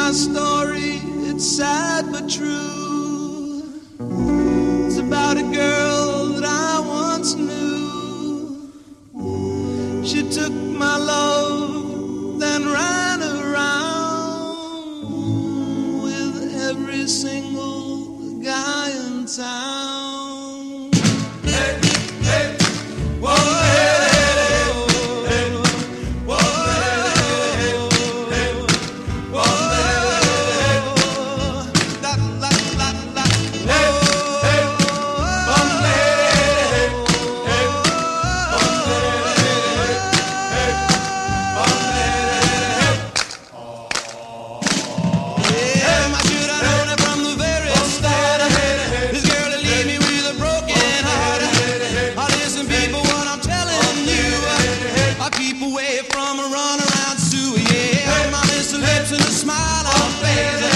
my story, it's sad but true. It's about a girl that I once knew. She took my love, then ran around with every single guy in town. Hey, hey, whoa. Away from a run around Sue, yeah. My lips and a smile on face.